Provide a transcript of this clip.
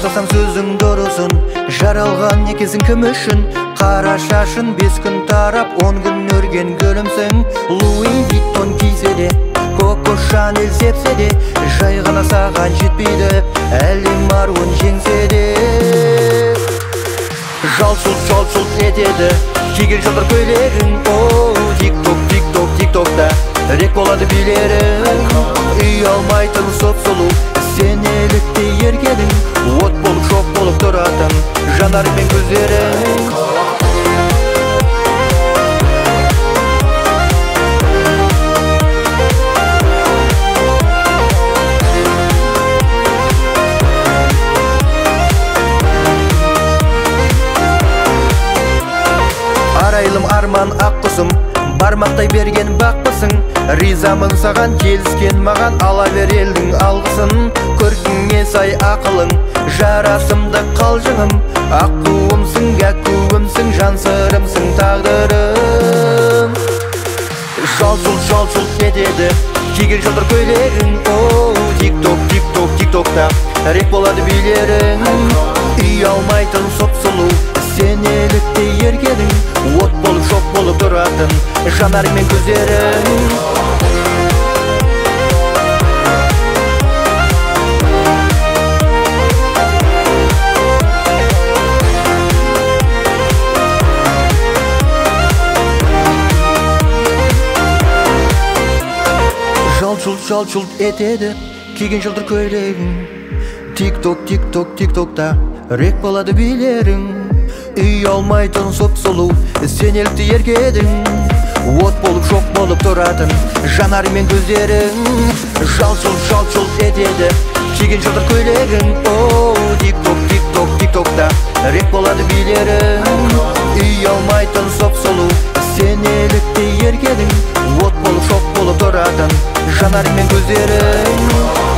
Ақтасам сөзің дұрысын, жаралған екесің кім үшін? Қара шашын 5 күн тарап, 10 күн өрген гүлімсің. Луи Виттон кисе де, Коко Шанель сепсе де, жай ғана саған жетпейді, әлем аруын жеңсе де. Жалшылт етеді киген жылдар көйлегің. Тик-токта рек болады билерің. Үй алмайтын соп-солу, сен елікте еркедің. От болып шоқ болып тұратын жанар мен көздерің. Арайлым арман ақ құсым, бармақтай берген бақпысың. Ризамын саған келіскен маған, ала бер елдің алғысын. Көркіңе сай ақылың, жарасымды қалжыңым. Аққуымсың, әкуімсің, жан сырымсың, тағдырым. Жалшылт етеді киген жылдар көйлегің. Тик-токта рек болады билерің. Үй алмайтын соп-солу, сен елікте еркедің. От болып шоқ болып тұратын жанар мен көздерің. Жалшылт етеді киген жылдар көйлегің. Тик-токта рек болады билерің. Үй алмайтын соп-солу, сен елікті еркедің. От болып шоқ болып тұратын жанар мен көздерің. Жалшылт етеді киген жылдар көйлегің. Тик-токта рек болады билерің. Үй алмайтын соп-солу, сен елікті еркедің. От болып шоқ болып тұратын жанар мен көздерің.